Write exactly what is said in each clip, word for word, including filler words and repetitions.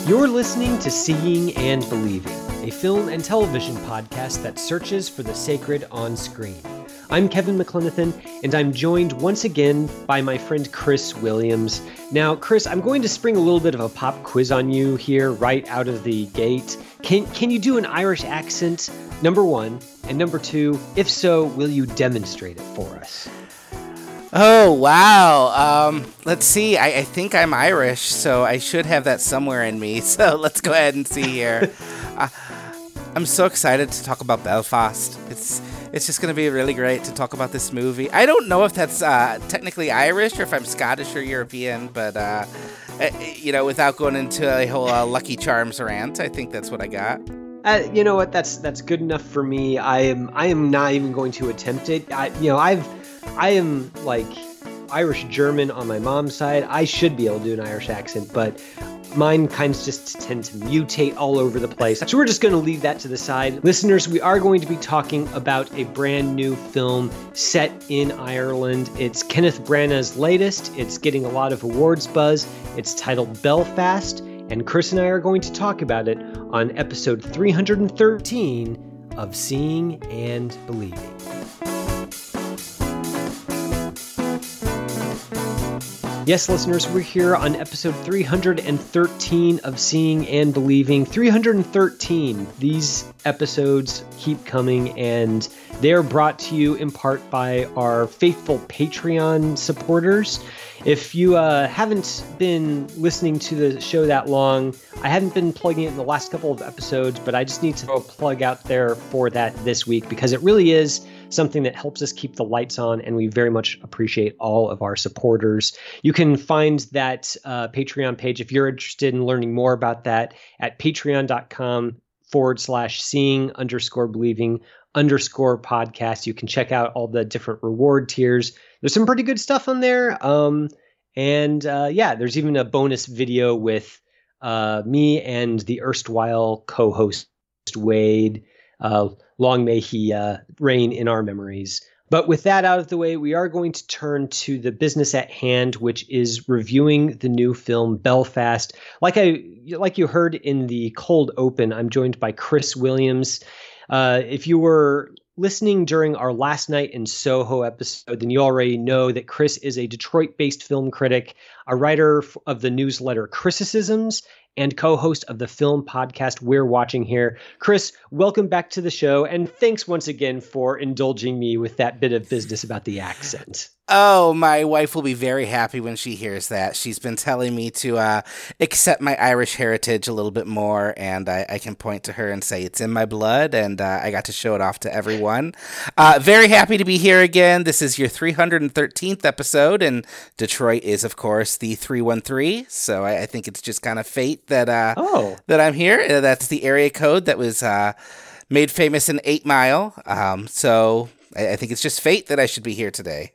You're listening to Seeing and Believing, a film and television podcast that searches for the sacred on screen. I'm Kevin McLenithan, and I'm joined once again by my friend Chris Williams. Now, Chris, I'm going to spring a little bit of a pop quiz on you here right out of the gate. Can can you do an Irish accent, number one? And number two, if so, will you demonstrate it for us? Oh, wow. Um, let's see. I, I think I'm Irish, so I should have that somewhere in me. So let's go ahead and see here. uh, I'm so excited to talk about Belfast. It's it's just going to be really great to talk about this movie. I don't know if that's uh, technically Irish or if I'm Scottish or European, but, uh, you know, without going into a whole uh, Lucky Charms rant, I think that's what I got. Uh, you know what? That's that's good enough for me. I am I am not even going to attempt it. I, you know, I've I am like Irish German on my mom's side. I should be able to do an Irish accent, but mine kind of just tend to mutate all over the place. So we're just going to leave that to the side. Listeners, we are going to be talking about a brand new film set in Ireland. It's Kenneth Branagh's latest. It's getting a lot of awards buzz. It's titled Belfast, and Chris and I are going to talk about it on episode three hundred thirteen of Seeing and Believing. Yes, listeners, we're here on episode three hundred thirteen of Seeing and Believing. three hundred thirteen. These episodes keep coming, and they're brought to you in part by our faithful Patreon supporters. If you uh, haven't been listening to the show that long, I haven't been plugging it in the last couple of episodes, but I just need to throw a plug out there for that this week because it really is something that helps us keep the lights on, and we very much appreciate all of our supporters. You can find that uh, Patreon page if you're interested in learning more about that at patreon.com forward slash seeing underscore believing underscore podcast. You can check out all the different reward tiers. There's some pretty good stuff on there. Um, and uh, yeah, there's even a bonus video with uh, me and the erstwhile co-host Wade. Uh, long may he uh, reign in our memories. But with that out of the way, we are going to turn to the business at hand, which is reviewing the new film Belfast. Like I, like you heard in the cold open, I'm joined by Chris Williams. Uh, if you were listening during our Last Night in Soho episode, then you already know that Chris is a Detroit-based film critic, a writer of the newsletter Criticisms, and co-host of the film podcast We're Watching Here. Chris, welcome back to the show, and thanks once again for indulging me with that bit of business about the accent. Oh, my wife will be very happy when she hears that. She's been telling me to uh, accept my Irish heritage a little bit more, and I, I can point to her and say it's in my blood, and uh, I got to show it off to everyone. Uh, very happy to be here again. This is your three hundred thirteenth episode, and Detroit is, of course, the three one three, so I, I think it's just kind of fate that uh, oh. that I'm here. Uh, that's the area code that was uh, made famous in Eight Mile, um, so I, I think it's just fate that I should be here today.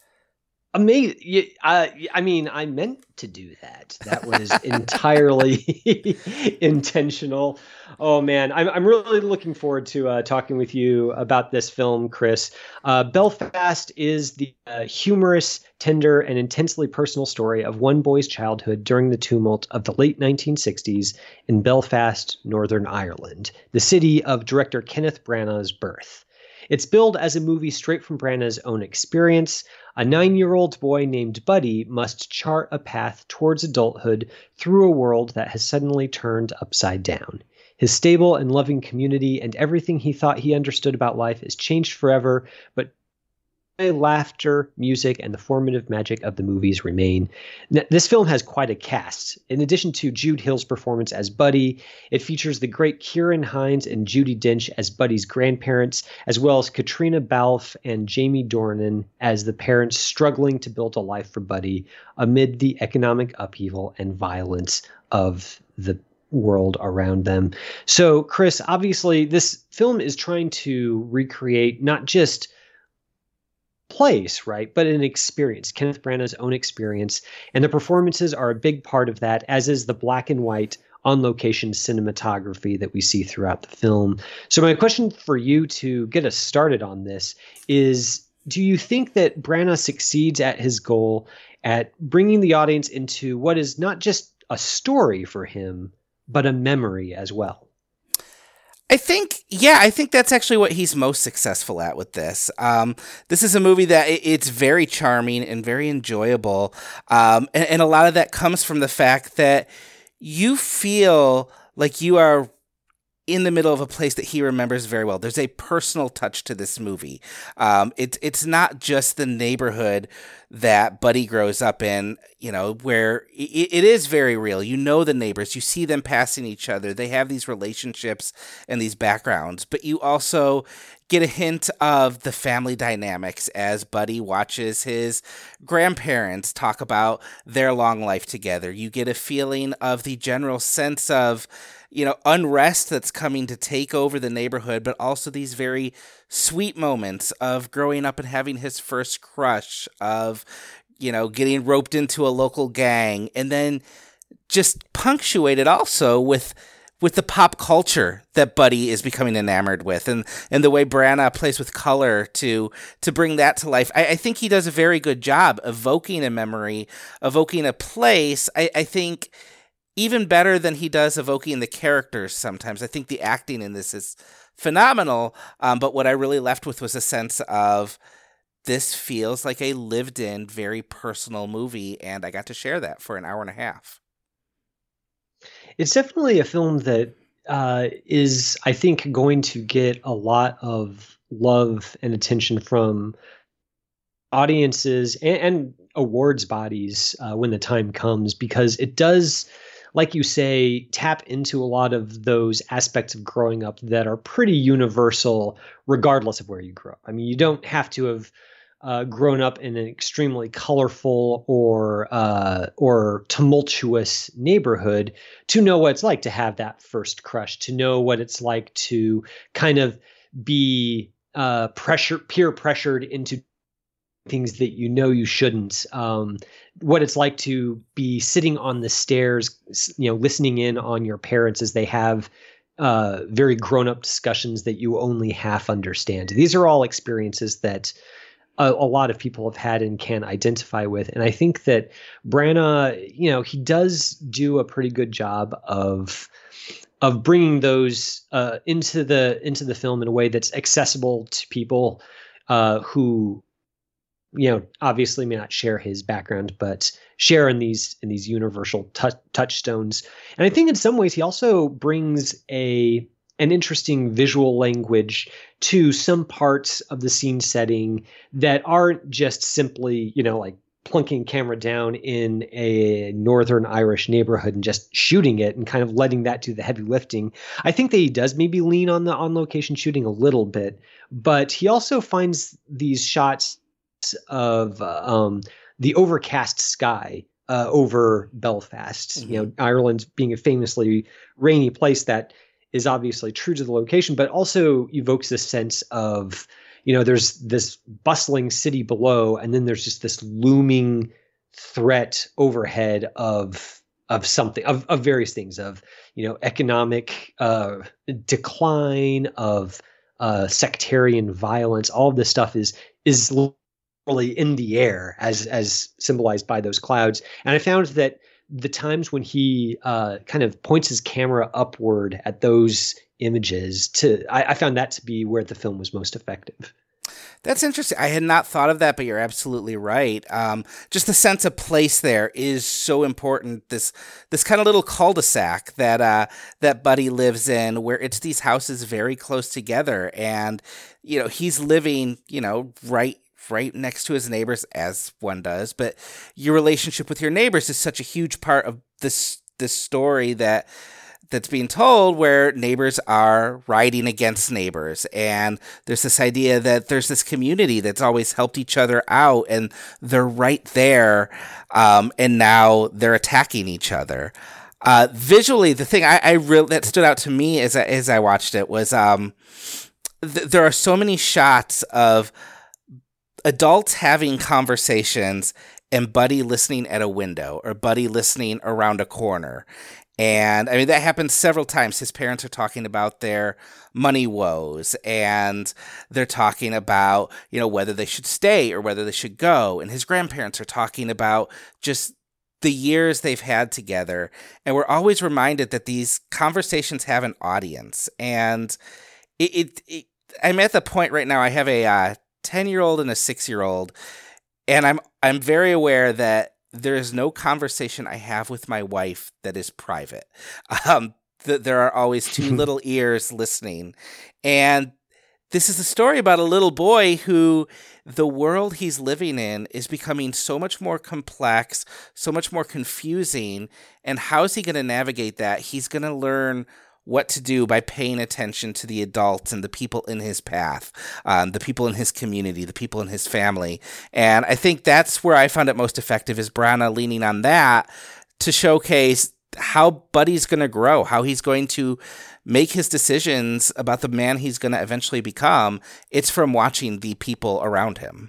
Amazing. Uh, I mean, I meant to do that. That was entirely intentional. Oh, man. I'm, I'm really looking forward to uh, talking with you about this film, Chris. Uh, Belfast is the uh, humorous, tender, and intensely personal story of one boy's childhood during the tumult of the late nineteen sixties in Belfast, Northern Ireland, the city of director Kenneth Branagh's birth. It's billed as a movie straight from Branagh's own experience. A nine-year-old boy named Buddy must chart a path towards adulthood through a world that has suddenly turned upside down. His stable and loving community and everything he thought he understood about life is changed forever, but laughter, music, and the formative magic of the movies remain. This film has quite a cast. In addition to Jude Hill's performance as Buddy, it features the great Ciarán Hinds and Judi Dench as Buddy's grandparents, as well as Katrina Balfe and Jamie Dornan as the parents struggling to build a life for Buddy amid the economic upheaval and violence of the world around them. So, Chris, obviously, this film is trying to recreate not just place, right, but an experience, Kenneth Branagh's own experience, and the performances are a big part of that, as is the black and white on-location cinematography that we see throughout the film. So my question for you to get us started on this is, do you think that Branagh succeeds at his goal at bringing the audience into what is not just a story for him, but a memory as well. I think, yeah, I think that's actually what he's most successful at with this. Um, this is a movie that it, it's very charming and very enjoyable. Um, and, and a lot of that comes from the fact that you feel like you are in the middle of a place that he remembers very well. There's a personal touch to this movie. Um, it's it's not just the neighborhood that Buddy grows up in, you know, where it, it is very real. You know the neighbors, you see them passing each other. They have these relationships and these backgrounds, but you also get a hint of the family dynamics as Buddy watches his grandparents talk about their long life together. You get a feeling of the general sense of, you know, unrest that's coming to take over the neighborhood, but also these very sweet moments of growing up and having his first crush, of, you know, getting roped into a local gang, and then just punctuated also with with the pop culture that Buddy is becoming enamored with, and, and the way Branagh plays with color to to bring that to life. I, I think he does a very good job evoking a memory, evoking a place. I, I think even better than he does evoking the characters sometimes. I think the acting in this is phenomenal, um, but what I really left with was a sense of this feels like a lived-in, very personal movie, and I got to share that for an hour and a half. It's definitely a film that uh, is, I think, going to get a lot of love and attention from audiences and, and awards bodies uh, when the time comes, because it does, like you say, tap into a lot of those aspects of growing up that are pretty universal, regardless of where you grew up. I mean, you don't have to have uh, grown up in an extremely colorful or uh, or tumultuous neighborhood to know what it's like to have that first crush, to know what it's like to kind of be uh, pressure peer pressured into things that you know you shouldn't. Um, what it's like to be sitting on the stairs, you know, listening in on your parents as they have uh, very grown-up discussions that you only half understand. These are all experiences that a, a lot of people have had and can identify with. And I think that Branagh, you know, he does do a pretty good job of of bringing those uh, into the into the film in a way that's accessible to people uh, who, you know, obviously may not share his background, but share in these in these universal t- touchstones. And I think in some ways he also brings a an interesting visual language to some parts of the scene setting that aren't just simply, you know, like plunking camera down in a northern Irish neighborhood and just shooting it and kind of letting that do the heavy lifting. I think that he does maybe lean on the on location shooting a little bit, but he also finds these shots of uh, um, the overcast sky uh, over Belfast. Mm-hmm. You know, Ireland being a famously rainy place, that is obviously true to the location, but also evokes this sense of, you know, there's this bustling city below, and then there's just this looming threat overhead of of something, of, of various things, of, you know, economic uh, decline, of uh, sectarian violence. All of this stuff is is really in the air, as as symbolized by those clouds. And I found that the times when he uh, kind of points his camera upward at those images, to I, I found that to be where the film was most effective. That's interesting. I had not thought of that, but you're absolutely right. Um, just the sense of place there is so important. This this kind of little cul-de-sac that uh, that Buddy lives in, where it's these houses very close together, and you know he's living, you know, right. right next to his neighbors, as one does, but your relationship with your neighbors is such a huge part of this this story that that's being told, where neighbors are riding against neighbors, and there's this idea that there's this community that's always helped each other out, and they're right there, um, and now they're attacking each other. Uh, visually, the thing I, I really that stood out to me as I, as I watched it was um, th- there are so many shots of adults having conversations and Buddy listening at a window, or Buddy listening around a corner. And I mean, that happens several times. His parents are talking about their money woes, and they're talking about, you know, whether they should stay or whether they should go. And his grandparents are talking about just the years they've had together. And we're always reminded that these conversations have an audience. And it, it, it I'm at the point right now, I have a uh, ten-year-old and a six-year-old, and I'm I'm very aware that there is no conversation I have with my wife that is private. Um, th- there are always two little ears listening. And this is a story about a little boy who the world he's living in is becoming so much more complex, so much more confusing. And how is he going to navigate that? He's going to learn what to do by paying attention to the adults and the people in his path, um, the people in his community, the people in his family. And I think that's where I found it most effective, is Branagh leaning on that to showcase how Buddy's going to grow, how he's going to make his decisions about the man he's going to eventually become. It's from watching the people around him.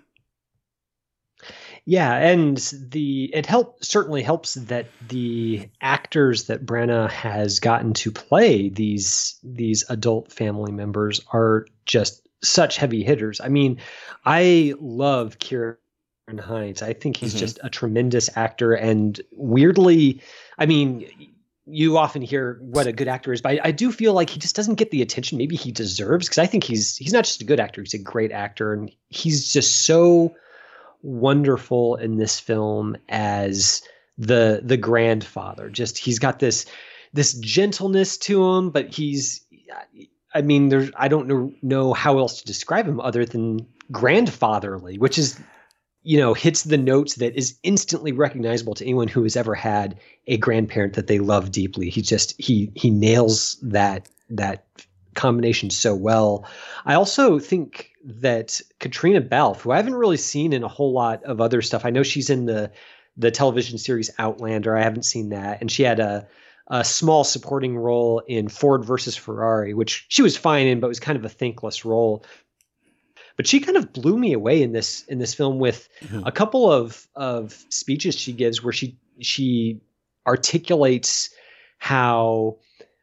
Yeah, and the it help certainly helps that the actors that Branagh has gotten to play these these adult family members are just such heavy hitters. I mean, I love Ciarán Hinds. I think he's mm-hmm. just a tremendous actor, and weirdly, I mean, you often hear what a good actor is, but I, I do feel like he just doesn't get the attention maybe he deserves, because I think he's he's not just a good actor, he's a great actor, and he's just so wonderful in this film as the the grandfather. Just he's got this this gentleness to him, but he's I mean there's I don't know know how else to describe him other than grandfatherly, which is, you know, hits the notes that is instantly recognizable to anyone who has ever had a grandparent that they love deeply. He just he he nails that that combination so well. I also think that Caitriona Balfe, who I haven't really seen in a whole lot of other stuff, I know she's in the the television series Outlander. I haven't seen that, and she had a a small supporting role in Ford versus Ferrari, which she was fine in, but was kind of a thankless role. But she kind of blew me away in this in this film with mm-hmm. a couple of of speeches she gives where she she articulates how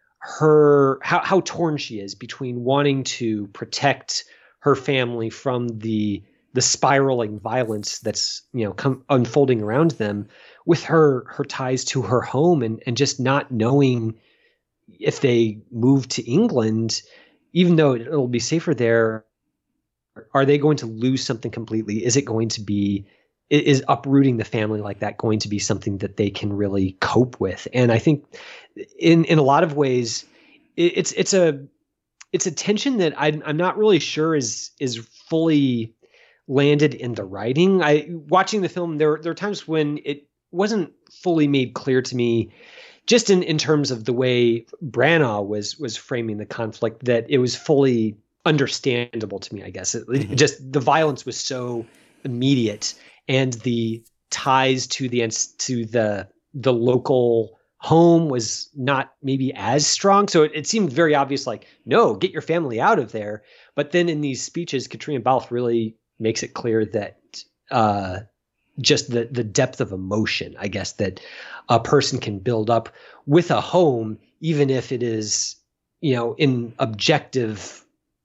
her how how torn she is between wanting to protect her family from the the spiraling violence that's, you know, come unfolding around them, with her her ties to her home, and and just not knowing if they move to England, even though it'll be safer there, are they going to lose something completely? Is it going to be is uprooting the family like that going to be something that they can really cope with? And I think in in a lot of ways it, it's it's a it's a tension that I'm I'm not really sure is is fully landed in the writing. I watching the film, there there are times when it wasn't fully made clear to me, just in, in terms of the way Branagh was was framing the conflict, that it was fully understandable to me. I guess it, mm-hmm. it just the violence was so immediate, and the ties to the to the the local home was not maybe as strong. So it, it seemed very obvious, like, no, get your family out of there. But then in these speeches, Caitriona Balfe really makes it clear that uh, just the, the depth of emotion, I guess, that a person can build up with a home, even if it is, you know, in objective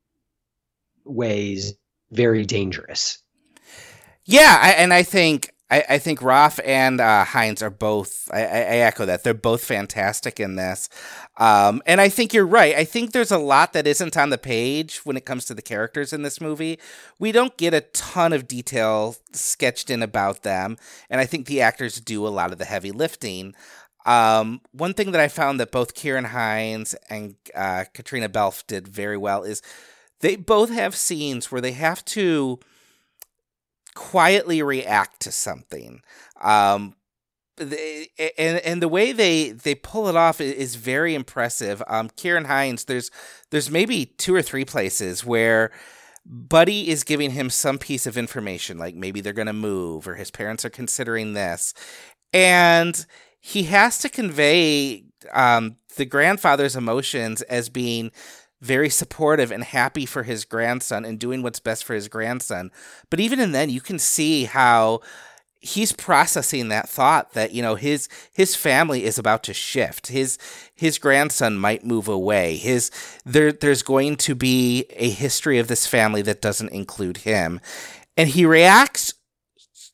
ways, very dangerous. Yeah. I, and I think, I, I think Roth and uh, Hinds are both, I, I echo that. They're both fantastic in this. Um, and I think you're right. I think there's a lot that isn't on the page when it comes to the characters in this movie. We don't get a ton of detail sketched in about them. And I think the actors do a lot of the heavy lifting. Um, one thing that I found that both Ciarán Hinds and uh, Caitriona Balfe did very well is they both have scenes where they have to quietly react to something. Um, they, and and the way they, they pull it off is very impressive. Um, Ciarán Hinds, there's there's maybe two or three places where Buddy is giving him some piece of information, like maybe they're going to move or his parents are considering this. And he has to convey um, the grandfather's emotions as being very supportive and happy for his grandson and doing what's best for his grandson. But even in then, you can see how he's processing that thought that, you know, his his family is about to shift. His his grandson might move away. His there there's going to be a history of this family that doesn't include him. And he reacts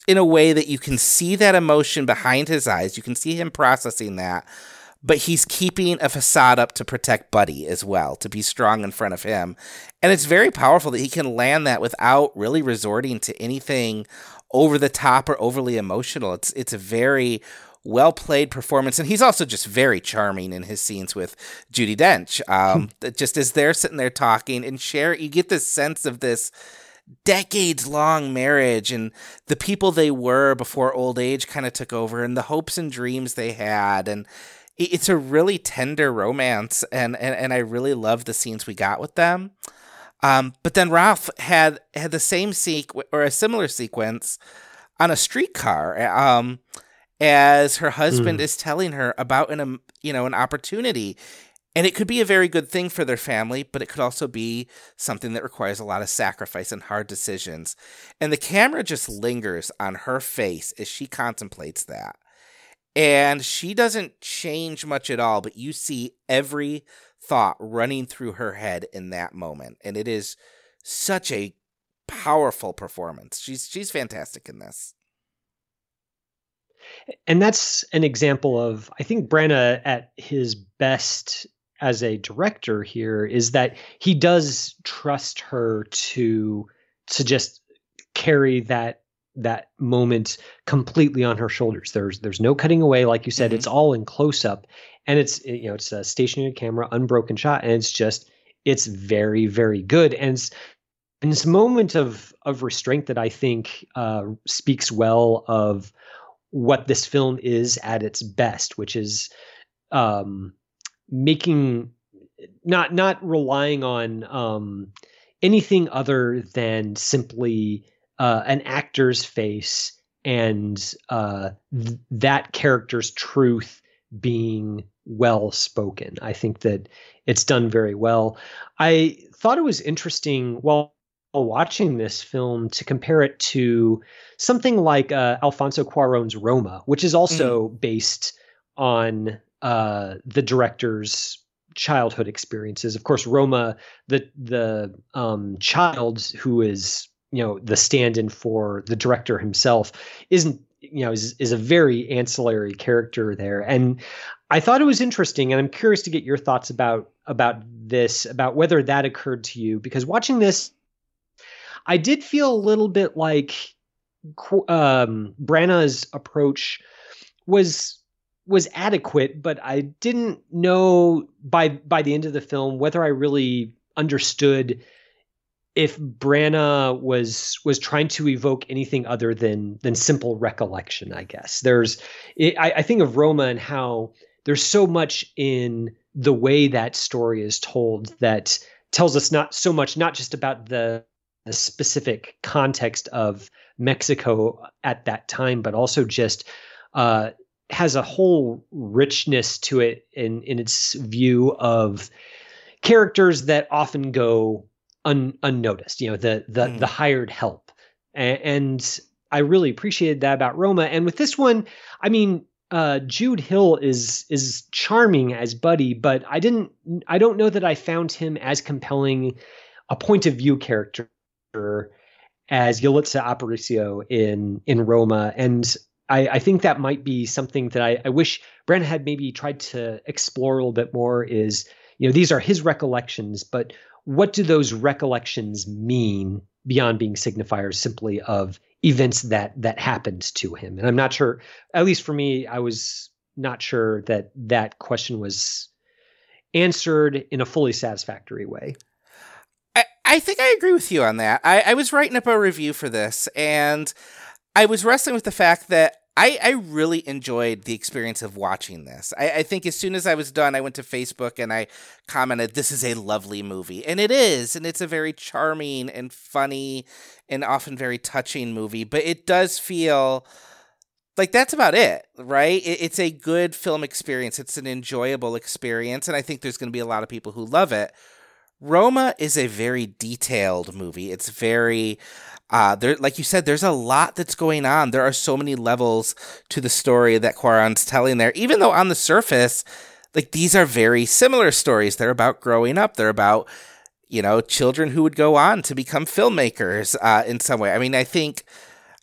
in a way that you can see that emotion behind his eyes. You can see him processing that, but he's keeping a facade up to protect Buddy as well, to be strong in front of him. And it's very powerful that he can land that without really resorting to anything over the top or overly emotional. It's it's a very well-played performance, and he's also just very charming in his scenes with Judi Dench. Um, just as they're sitting there talking and share, you get this sense of this decades-long marriage and the people they were before old age kind of took over and the hopes and dreams they had. And it's a really tender romance, and, and, and I really love the scenes we got with them. Um, but then Ralph had had the same sequ- or a similar sequence on a streetcar um, as her husband mm. is telling her about an um, you know an opportunity. And it could be a very good thing for their family, but it could also be something that requires a lot of sacrifice and hard decisions. And the camera just lingers on her face as she contemplates that. And she doesn't change much at all, but you see every thought running through her head in that moment. And it is such a powerful performance. She's she's fantastic in this. And that's an example of, I think, Branagh at his best as a director here is that he does trust her to to just carry that that moment completely on her shoulders. There's there's no cutting away, like you said. Mm-hmm. It's all in close up, and it's you know it's a stationary camera, unbroken shot, and it's just it's very very good. And it's, and this moment of of restraint that I think uh, speaks well of what this film is at its best, which is um, making not not relying on um, anything other than simply uh, an actor's face and uh, th- that character's truth being well spoken. I think that it's done very well. I thought it was interesting while watching this film to compare it to something like uh, Alfonso Cuarón's Roma, which is also mm. based on uh, the director's childhood experiences. Of course, Roma, the the um, child who is you know the stand-in for the director himself, isn't you know is is a very ancillary character there. And I thought it was interesting, and I'm curious to get your thoughts about about this, about whether that occurred to you, because watching this, I did feel a little bit like um, Branagh's approach was was adequate, but I didn't know by by the end of the film whether I really understood if Branagh was was trying to evoke anything other than than simple recollection. I guess there's I, I think of Roma and how there's so much in the way that story is told that tells us not so much not just about the the specific context of Mexico at that time, but also just uh, has a whole richness to it in, in its view of characters that often go un, unnoticed, you know, the, the, mm. the hired help. And, and I really appreciated that about Roma. And with this one, I mean, uh, Jude Hill is, is charming as Buddy, but I didn't, I don't know that I found him as compelling a point of view character as Yalitza Aparicio in in Roma. And I, I think that might be something that I, I wish Branagh had maybe tried to explore a little bit more is, you know, these are his recollections, but what do those recollections mean beyond being signifiers simply of events that that happened to him? And I'm not sure, at least for me, I was not sure that that question was answered in a fully satisfactory way. I think I agree with you on that. I, I was writing up a review for this, and I was wrestling with the fact that I, I really enjoyed the experience of watching this. I, I think as soon as I was done, I went to Facebook and I commented, "This is a lovely movie." And it is, and it's a very charming and funny and often very touching movie, but it does feel like that's about it, right? It, it's a good film experience. It's an enjoyable experience, and I think there's going to be a lot of people who love it. Roma is a very detailed movie. It's very, uh, there, like you said, there's a lot that's going on. There are so many levels to the story that Cuarón's telling there, even though on the surface, like these are very similar stories. They're about growing up. They're about, you know, children who would go on to become filmmakers uh, in some way. I mean, I think,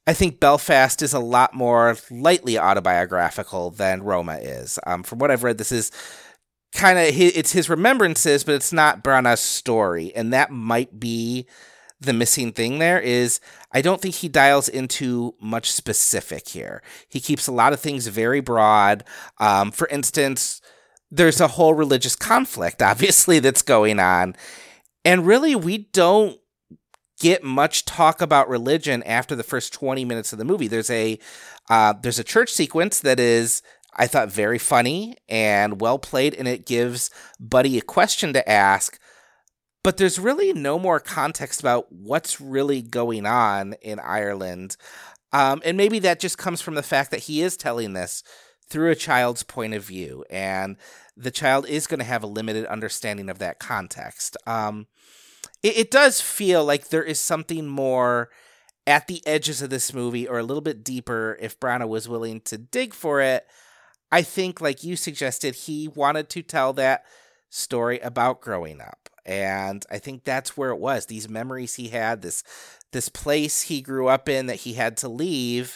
I think Belfast is a lot more lightly autobiographical than Roma is. Um, from what I've read, this is kind of his, it's his remembrances, but it's not Branagh's story, and that might be the missing thing. There is, I don't think he dials into much specific here. He keeps a lot of things very broad. Um, for instance, there's a whole religious conflict, obviously, that's going on, and really we don't get much talk about religion after the first twenty minutes of the movie. There's a uh, there's a church sequence that is, I thought, very funny and well played, and it gives Buddy a question to ask, but there's really no more context about what's really going on in Ireland. Um, and maybe that just comes from the fact that he is telling this through a child's point of view, and the child is going to have a limited understanding of that context. Um, It, it does feel like there is something more at the edges of this movie, or a little bit deeper if Branagh was willing to dig for it. I think, like you suggested, he wanted to tell that story about growing up. And I think that's where it was. These memories he had, this this place he grew up in that he had to leave.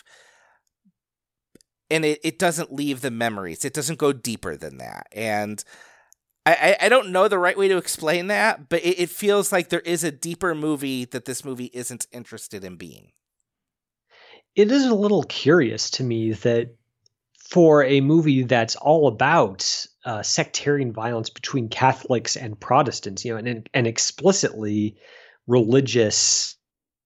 And it, it doesn't leave the memories. It doesn't go deeper than that. And I, I don't know the right way to explain that, but it, it feels like there is a deeper movie that this movie isn't interested in being. It is a little curious to me that for a movie that's all about uh, sectarian violence between Catholics and Protestants, you know, and, and explicitly religious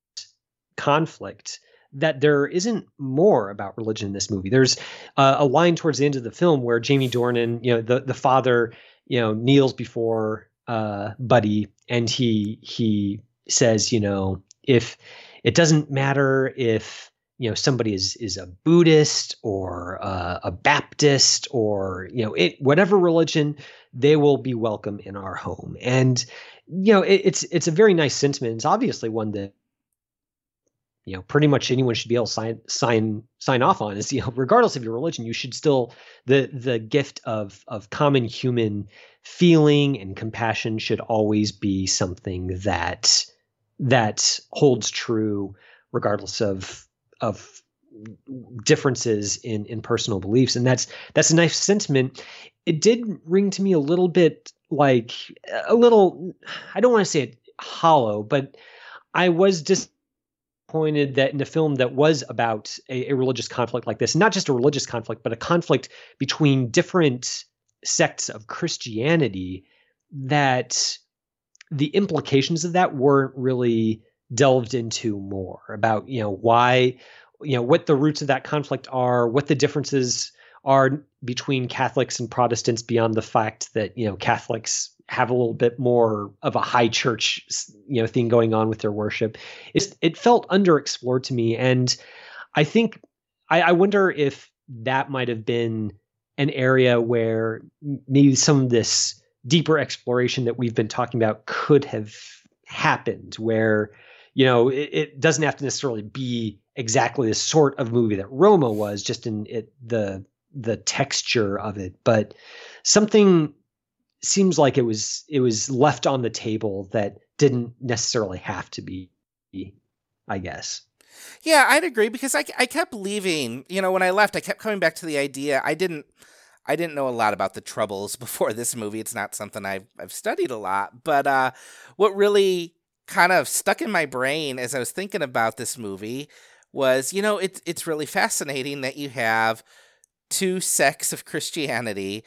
conflict, that there isn't more about religion in this movie. There's uh, a line towards the end of the film where Jamie Dornan, you know, the, the father, you know, kneels before uh, Buddy, and he he says, you know, if it doesn't matter if, you know, somebody is is a Buddhist or uh, a Baptist or, you know, it, whatever religion, they will be welcome in our home. And, you know, it, it's it's a very nice sentiment. It's obviously one that, you know, pretty much anyone should be able to sign sign sign off on. Is, you know, regardless of your religion, you should still, the the gift of of common human feeling and compassion should always be something that that holds true, regardless of of differences in in personal beliefs. And that's that's a nice sentiment. It did ring to me a little bit like a little, I don't want to say it hollow, but I was just pointed that in a film that was about a, a religious conflict like this, not just a religious conflict, but a conflict between different sects of Christianity, that the implications of that weren't really delved into more about, you know, why, you know, what the roots of that conflict are, what the differences are between Catholics and Protestants beyond the fact that, you know, Catholics have a little bit more of a high church, you know, thing going on with their worship. It's, it felt underexplored to me. And I think, I, I wonder if that might have been an area where maybe some of this deeper exploration that we've been talking about could have happened, where, you know, it, it doesn't have to necessarily be exactly the sort of movie that Roma was, just in it, the, the texture of it, but something seems like it was it was left on the table that didn't necessarily have to be, I guess. Yeah, I'd agree, because I, I kept leaving, you know, when I left, I kept coming back to the idea. I didn't I didn't know a lot about the Troubles before this movie. It's not something I've I've studied a lot, but uh, what really kind of stuck in my brain as I was thinking about this movie was, you know, it's it's really fascinating that you have two sects of Christianity,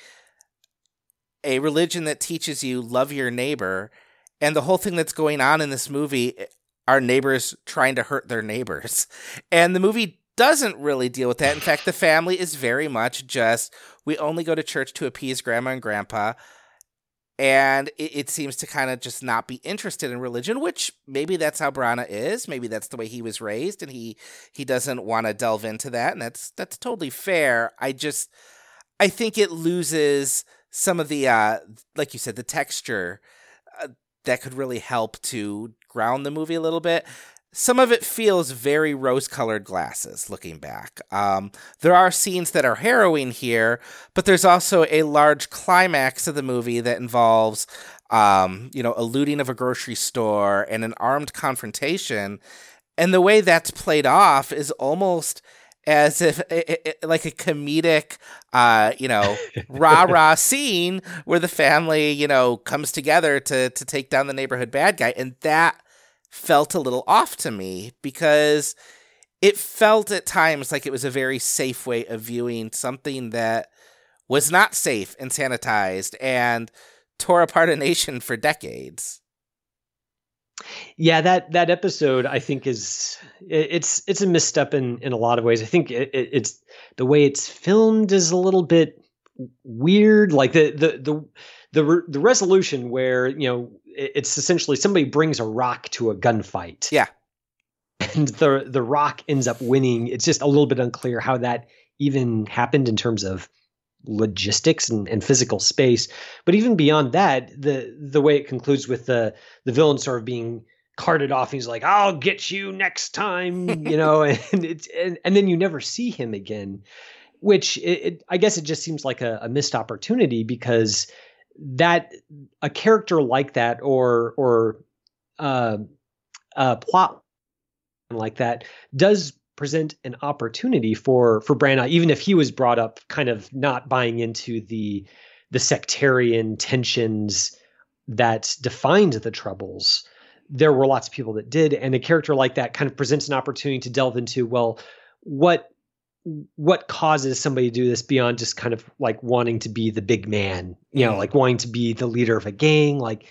a religion that teaches you love your neighbor, and the whole thing that's going on in this movie are neighbors trying to hurt their neighbors. And the movie doesn't really deal with that. In fact, the family is very much just, we only go to church to appease grandma and grandpa. And it, it seems to kind of just not be interested in religion, which maybe that's how Branagh is. Maybe that's the way he was raised, and he he doesn't want to delve into that. And that's that's totally fair. I just, I think it loses some of the, uh, like you said, the texture uh, that could really help to ground the movie a little bit. Some of it feels very rose-colored glasses looking back. Um, there are scenes that are harrowing here, but there's also a large climax of the movie that involves, um, you know, a looting of a grocery store and an armed confrontation. And the way that's played off is almost as if it, it, like a comedic, uh, you know, rah rah scene where the family, you know, comes together to to take down the neighborhood bad guy, and that felt a little off to me because it felt at times like it was a very safe way of viewing something that was not safe and sanitized and tore apart a nation for decades. Yeah, that that episode I think is it, it's it's a misstep in in a lot of ways. I think it, it, it's the way it's filmed is a little bit weird. Like the the the the re- the resolution where, you know, it, it's essentially somebody brings a rock to a gunfight. Yeah. And the the rock ends up winning. It's just a little bit unclear how that even happened in terms of logistics and, and physical space. But even beyond that, the the way it concludes with the the villain sort of being carted off, he's like, "I'll get you next time," you know, and it's and, and then you never see him again, which it, it, I guess it just seems like a, a missed opportunity, because that a character like that or or uh, a plot like that does present an opportunity for for Branagh, even if he was brought up kind of not buying into the the sectarian tensions that defined the Troubles. There were lots of people that did, and a character like that kind of presents an opportunity to delve into, well, what what causes somebody to do this beyond just kind of like wanting to be the big man, you know, like wanting to be the leader of a gang. Like,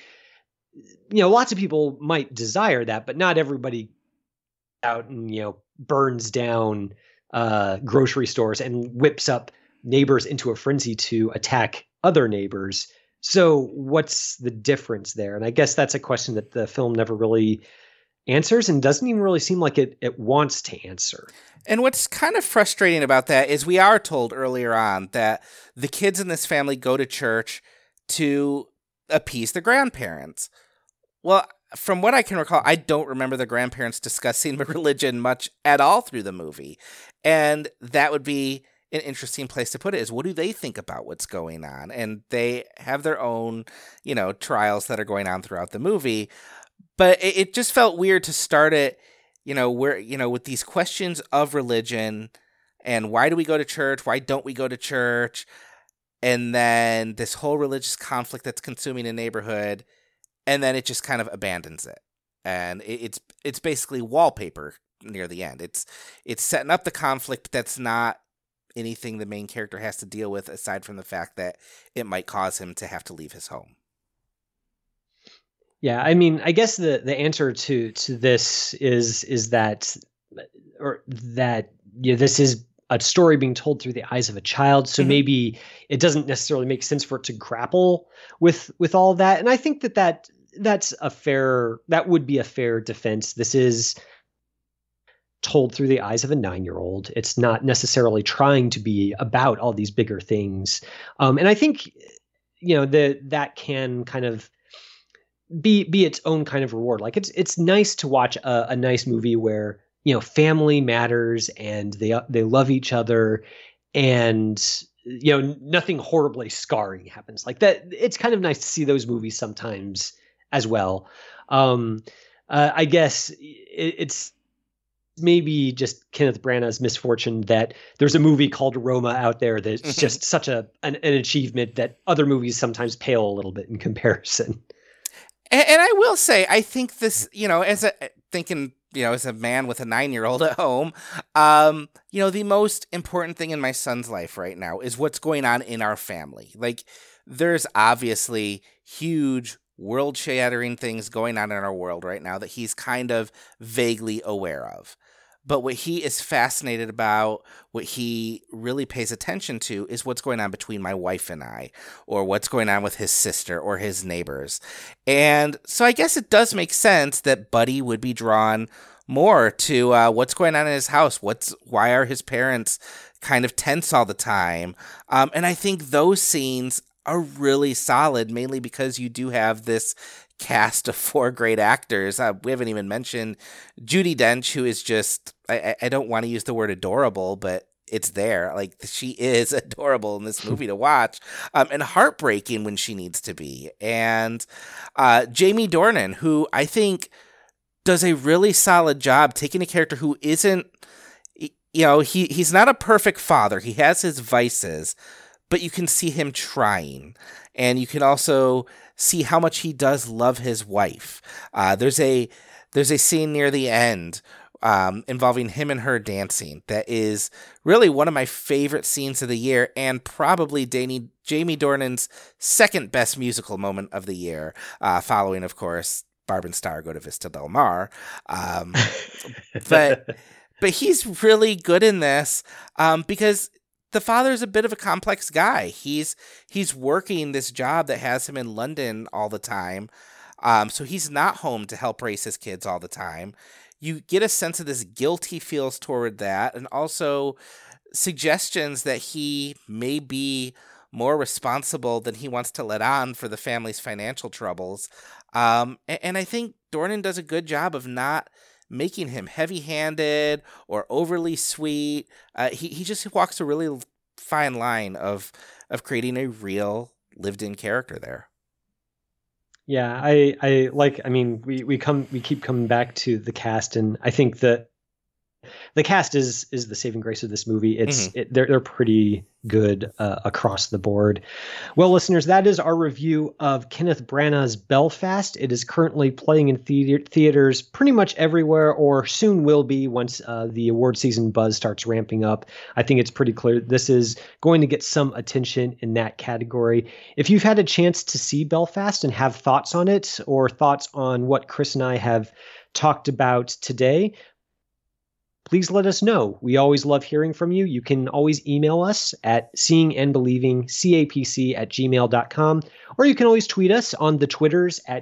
you know, lots of people might desire that, but not everybody out and, you know, burns down uh, grocery stores and whips up neighbors into a frenzy to attack other neighbors. So what's the difference there? And I guess that's a question that the film never really answers and doesn't even really seem like it, it wants to answer. And what's kind of frustrating about that is we are told earlier on that the kids in this family go to church to appease the grandparents. Well, from what I can recall, I don't remember the grandparents discussing religion much at all through the movie. And that would be an interesting place to put it, is what do they think about what's going on? And they have their own, you know, trials that are going on throughout the movie. But it, it just felt weird to start it, you know, where, you know, with these questions of religion and why do we go to church? Why don't we go to church? And then this whole religious conflict that's consuming a neighborhood. And then it just kind of abandons it, and it, it's it's basically wallpaper near the end. It's it's setting up the conflict that's not anything the main character has to deal with, aside from the fact that it might cause him to have to leave his home. Yeah, I mean, I guess the the answer to to this is is that or that yeah, this is a story being told through the eyes of a child, so mm-hmm. maybe it doesn't necessarily make sense for it to grapple with with all of that. And I think that that that's a fair that would be a fair defense. This is told through the eyes of a nine-year-old. It's not necessarily trying to be about all these bigger things. Um, and I think, you know, the that can kind of be be its own kind of reward. Like it's it's nice to watch a, a nice movie where, you know, family matters and they they love each other, and, you know, nothing horribly scarring happens. Like that, it's kind of nice to see those movies sometimes as well. Um, uh, I guess it, it's maybe just Kenneth Branagh's misfortune that there's a movie called Roma out there that's just such a an, an achievement that other movies sometimes pale a little bit in comparison. And, and I will say, I think this, you know, as a thinking, you know, as a man with a nine-year-old at home, um, you know, the most important thing in my son's life right now is what's going on in our family. Like, there's obviously huge world-shattering things going on in our world right now that he's kind of vaguely aware of. But what he is fascinated about, what he really pays attention to, is what's going on between my wife and I, or what's going on with his sister or his neighbors. And so I guess it does make sense that Buddy would be drawn more to uh, what's going on in his house. What's why are his parents kind of tense all the time? Um, and I think those scenes are really solid, mainly because you do have this cast of four great actors. Uh, we haven't even mentioned Judi Dench, who is just, I, I don't want to use the word adorable, but it's there. Like, she is adorable in this movie to watch, um, and heartbreaking when she needs to be. And uh, Jamie Dornan, who I think does a really solid job taking a character who isn't, you know, he, he's not a perfect father. He has his vices, but you can see him trying. And you can also see how much he does love his wife. Uh, there's a there's a scene near the end um, involving him and her dancing that is really one of my favorite scenes of the year, and probably Danny, Jamie Dornan's second best musical moment of the year, uh, following, of course, Barb and Star Go to Vista Del Mar. Um, but... But he's really good in this um, because the father's a bit of a complex guy. He's he's working this job that has him in London all the time. Um, so he's not home to help raise his kids all the time. You get a sense of this guilt he feels toward that, and also suggestions that he may be more responsible than he wants to let on for the family's financial troubles. Um, and, and I think Dornan does a good job of not making him heavy-handed or overly sweet. Uh, he he just walks a really fine line of of creating a real lived-in character there. Yeah, I I like. I mean, we we come we keep coming back to the cast, and I think that the cast is is the saving grace of this movie. It's mm-hmm. it, they're they're pretty good uh, across the board. Well, listeners, that is our review of Kenneth Branagh's Belfast. It is currently playing in theater, theaters pretty much everywhere, or soon will be once uh, the award season buzz starts ramping up. I think it's pretty clear this is going to get some attention in that category. If you've had a chance to see Belfast and have thoughts on it, or thoughts on what Chris and I have talked about today, please let us know. We always love hearing from you. You can always email us at seeingandbelieving.capc at gmail dot com, or you can always tweet us on the Twitters at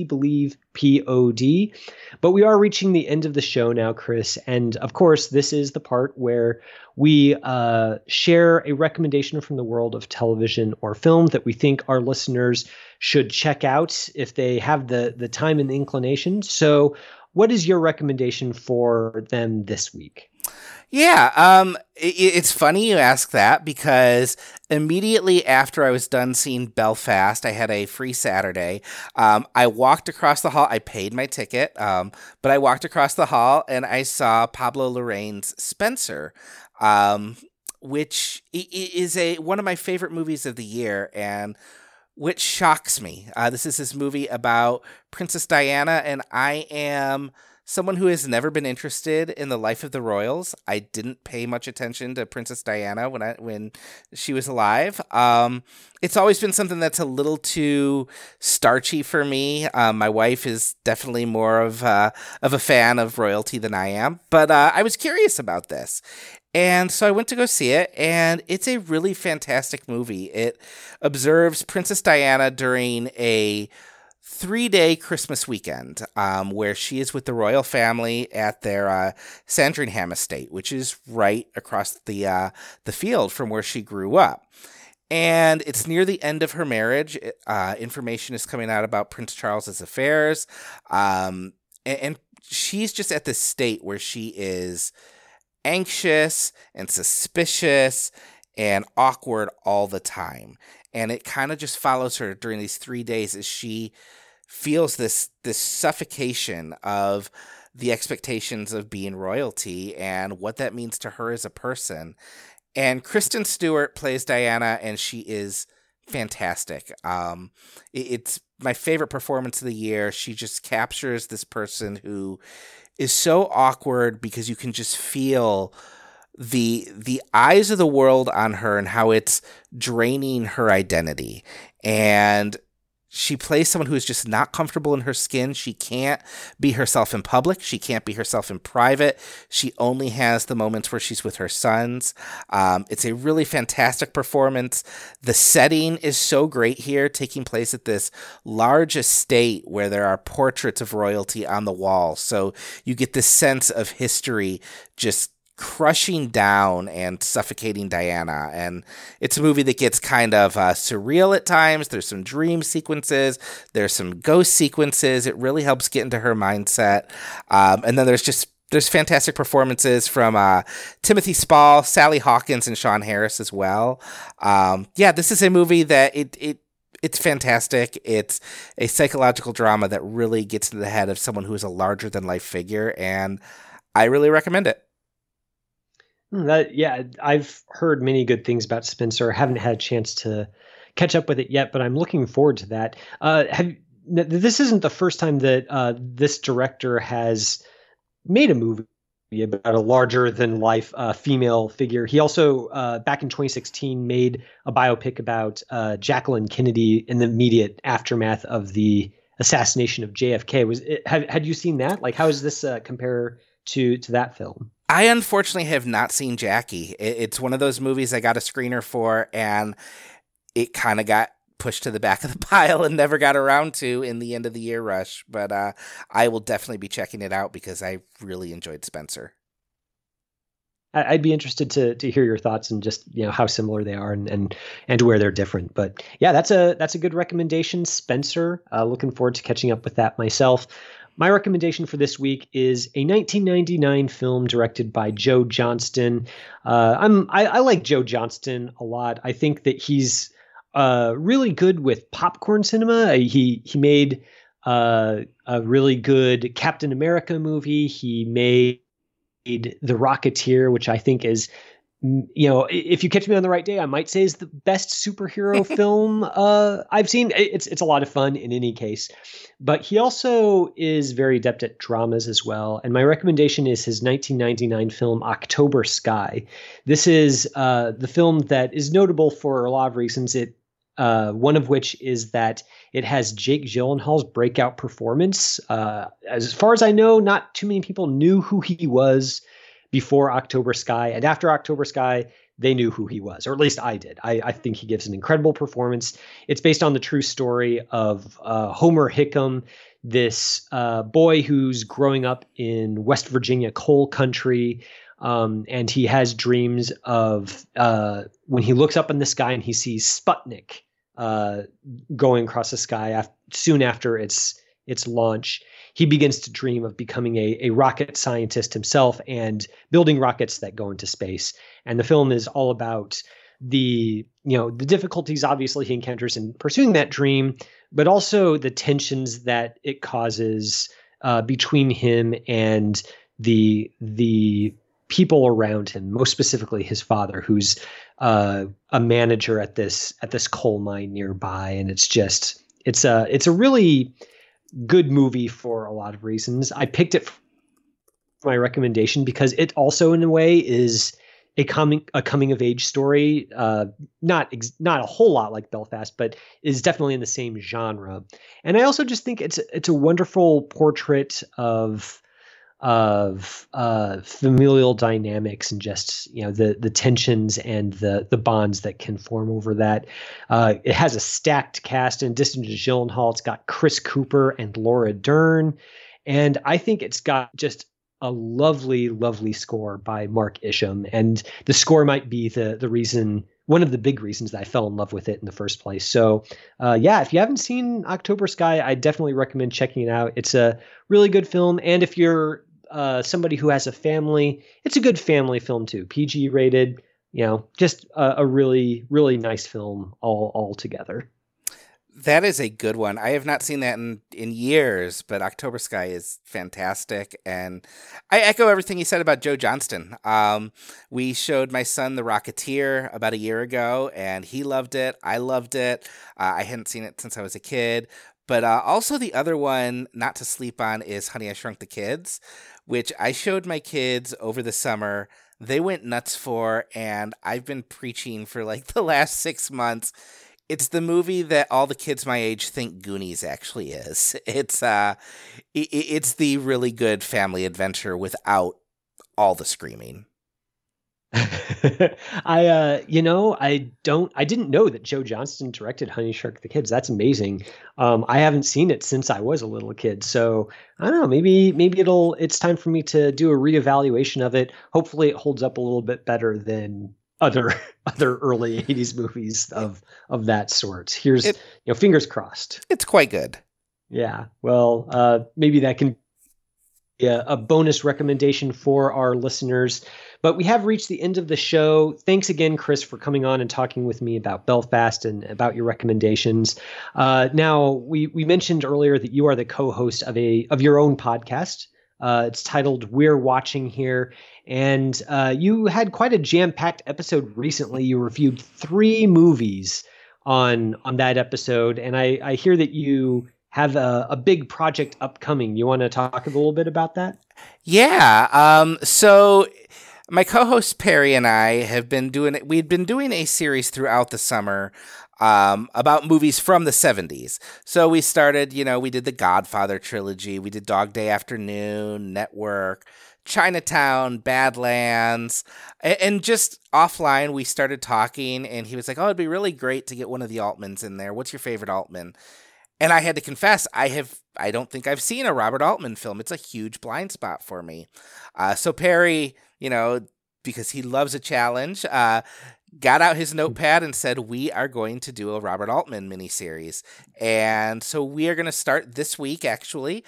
seebelievepod. But we are reaching the end of the show now, Chris. And of course, this is the part where we uh, share a recommendation from the world of television or film that we think our listeners should check out if they have the, the time and the inclination. So what is your recommendation for them this week? Yeah, um, it, it's funny you ask that because immediately after I was done seeing Belfast, I had a free Saturday. Um, I walked across the hall. I paid my ticket, um, but I walked across the hall and I saw Pablo Larraín's Spencer, um, which is a one of my favorite movies of the year, and which shocks me. Uh, this is this movie about Princess Diana, and I am someone who has never been interested in the life of the royals. I didn't pay much attention to Princess Diana when I when she was alive. Um, it's always been something that's a little too starchy for me. Um, my wife is definitely more of uh, of a fan of royalty than I am, but uh, I was curious about this. And so I went to go see it, and it's a really fantastic movie. It observes Princess Diana during a three-day Christmas weekend um, where she is with the royal family at their uh, Sandringham estate, which is right across the uh, the field from where she grew up. And it's near the end of her marriage. Uh, information is coming out about Prince Charles's affairs, um, and, and she's just at this state where she is anxious and suspicious and awkward all the time. And it kind of just follows her during these three days as she feels this this suffocation of the expectations of being royalty and what that means to her as a person. And Kristen Stewart plays Diana, and she is fantastic. Um, it, it's my favorite performance of the year. She just captures this person who is so awkward because you can just feel the the eyes of the world on her and how it's draining her identity. And she plays someone who is just not comfortable in her skin. She can't be herself in public. She can't be herself in private. She only has the moments where she's with her sons. Um, it's a really fantastic performance. The setting is so great here, taking place at this large estate where there are portraits of royalty on the wall. So you get this sense of history just crushing down and suffocating Diana. And it's a movie that gets kind of uh, surreal at times. There's some dream sequences. There's some ghost sequences. It really helps get into her mindset. Um, and then there's just there's fantastic performances from uh, Timothy Spall, Sally Hawkins, and Sean Harris as well. Um, yeah, this is a movie that it it It's fantastic. It's a psychological drama that really gets to the head of someone who is a larger than life figure, and I really recommend it. Hmm, That yeah, I've heard many good things about Spencer. Haven't had a chance to catch up with it yet, but I'm looking forward to that. Uh, have n- this isn't the first time that uh, this director has made a movie about a larger than life uh, female figure. He also uh, back in twenty sixteen made a biopic about uh, Jacqueline Kennedy in the immediate aftermath of the assassination of J F K. Was it, had had you seen that? Like, how does this uh, compare to to that film? I unfortunately have not seen Jackie. It, it's one of those movies I got a screener for, and it kind of got pushed to the back of the pile and never got around to in the end of the year rush. But uh, I will definitely be checking it out because I really enjoyed Spencer. I- I'd be interested to to hear your thoughts and just you know how similar they are and and and where they're different. But yeah, that's a that's a good recommendation, Spencer. Uh, looking forward to catching up with that myself. My recommendation for this week is a nineteen ninety-nine film directed by Joe Johnston. Uh, I'm I, I like Joe Johnston a lot. I think that he's uh, really good with popcorn cinema. He he made uh, a really good Captain America movie. He made The Rocketeer, which I think is, mm, you know, if you catch me on the right day, I might say is the best superhero film uh, I've seen. It's it's a lot of fun in any case, but he also is very adept at dramas as well. And my recommendation is his nineteen ninety-nine film October Sky. This is uh, the film that is notable for a lot of reasons. It uh, one of which is that it has Jake Gyllenhaal's breakout performance. Uh, as far as I know, not too many people knew who he was before October Sky. And after October Sky, they knew who he was, or at least I did. I, I think he gives an incredible performance. It's based on the true story of uh, Homer Hickam, this uh, boy who's growing up in West Virginia coal country. Um, and he has dreams of uh, when he looks up in the sky and he sees Sputnik uh, going across the sky af- soon after its its launch. He begins to dream of becoming a, a rocket scientist himself and building rockets that go into space. And the film is all about the you know the difficulties obviously he encounters in pursuing that dream, but also the tensions that it causes uh, between him and the the people around him, most specifically his father, who's uh, a manager at this at this coal mine nearby. And it's just it's a it's a really good movie for a lot of reasons. I picked it for my recommendation because it also, in a way, is a coming a coming of age story. Uh, not ex- not a whole lot like Belfast, but is definitely in the same genre. And I also just think it's it's a wonderful portrait of of uh, familial dynamics and just you know the the tensions and the the bonds that can form over that. Uh, it has a stacked cast. In addition to Gyllenhaal, it's got Chris Cooper and Laura Dern, and I think it's got just a lovely, lovely score by Mark Isham. And the score might be the the reason. One of the big reasons that I fell in love with it in the first place. So, uh, yeah, if you haven't seen October Sky, I definitely recommend checking it out. It's a really good film. And if you're uh, somebody who has a family, it's a good family film too. P G rated, you know, just a, a really, really nice film all all together. That is a good one. I have not seen that in, in years, but October Sky is fantastic. And I echo everything you said about Joe Johnston. Um, we showed my son The Rocketeer about a year ago, and he loved it. I loved it. Uh, I hadn't seen it since I was a kid. But uh, also the other one, not to sleep on, is Honey, I Shrunk the Kids, which I showed my kids over the summer. They went nuts for, and I've been preaching for like the last six months. It's the movie that all the kids my age think Goonies actually is. It's uh, it, it's the really good family adventure without all the screaming. I, uh, you know, I don't, I didn't know that Joe Johnston directed Honey Shrunk the Kids. That's amazing. Um, I haven't seen it since I was a little kid, so I don't know. Maybe, maybe it'll. It's time for me to do a reevaluation of it. Hopefully, it holds up a little bit better than other other early eighties movies of of that sort. Here's, It you know, fingers crossed. it's quite good. Yeah. Well, uh, maybe that can a, a bonus recommendation for our listeners. But we have reached the end of the show. Thanks again, Chris, for coming on and talking with me about Belfast and about your recommendations. Uh, now, we we mentioned earlier that you are the co-host of a of your own podcast. Uh, it's titled We're Watching Here. And uh, you had quite a jam-packed episode recently. You reviewed three movies on on that episode. And I, I hear that you have a, a big project upcoming. You want to talk a little bit about that? Yeah. Um, so my co-host Perry and I have been doing we'd been doing a series throughout the summer um, about movies from the seventies. So we started, you know, we did the Godfather trilogy, we did Dog Day Afternoon, Network, Chinatown, Badlands, and, and just offline we started talking, and he was like, "Oh, it'd be really great to get one of the Altmans in there. What's your favorite Altman?" And I had to confess, I have I don't think I've seen a Robert Altman film. It's a huge blind spot for me. Uh, so Perry, you know, because he loves a challenge, uh, got out his notepad and said, we are going to do a Robert Altman miniseries. And so we are going to start this week, actually.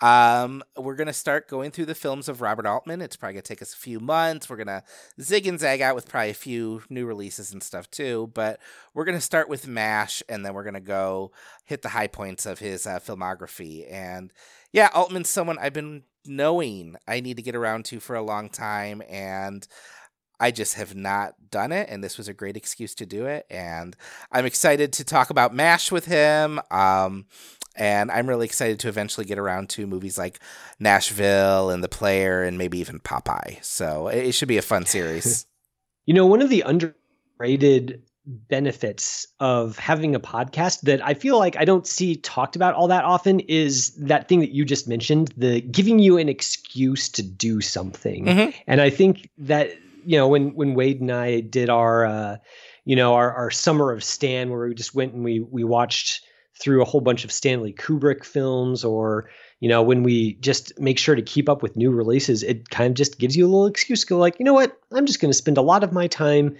Um, we're going to start going through the films of Robert Altman. It's probably going to take us a few months. We're going to zig and zag out with probably a few new releases and stuff too. But we're going to start with MASH, and then we're going to go hit the high points of his uh, filmography. And yeah, Altman's someone I've been knowing I need to get around to for a long time, and I just have not done it, and this was a great excuse to do it. And I'm excited to talk about MASH with him, um, and I'm really excited to eventually get around to movies like Nashville and The Player and maybe even Popeye. So it, it should be a fun series. You know, one of the underrated benefits of having a podcast that I feel like I don't see talked about all that often is that thing that you just mentioned, the giving you an excuse to do something. Mm-hmm. And I think that, you know, when, when Wade and I did our, uh, you know, our, our summer of Stan, where we just went and we, we watched through a whole bunch of Stanley Kubrick films, or, you know, when we just make sure to keep up with new releases, it kind of just gives you a little excuse to go like, you know what, I'm just going to spend a lot of my time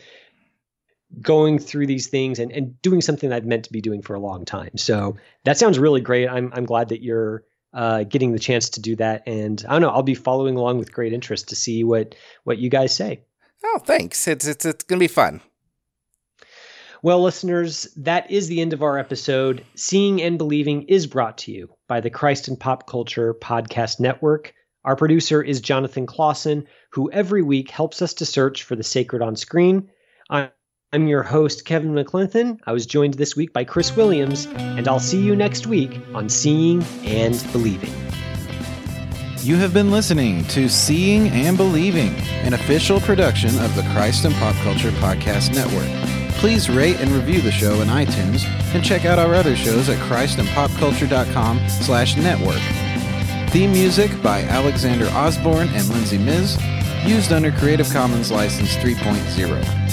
going through these things and, and doing something that I've meant to be doing for a long time. So that sounds really great. I'm I'm glad that you're uh, getting the chance to do that. And I don't know, I'll be following along with great interest to see what, what you guys say. Oh, thanks. It's, it's, it's going to be fun. Well, listeners, that is the end of our episode. Seeing and Believing is brought to you by the Christ and Pop Culture Podcast Network. Our producer is Jonathan Clausen, who every week helps us to search for the sacred on screen. I'm I'm your host, Kevin McClinton. I was joined this week by Chris Williams, and I'll see you next week on Seeing and Believing. You have been listening to Seeing and Believing, an official production of the Christ and Pop Culture Podcast Network. Please rate and review the show in iTunes, and check out our other shows at christandpopculture.com slash network. Theme music by Alexander Osborne and Lindsay Miz, used under Creative Commons License three point oh.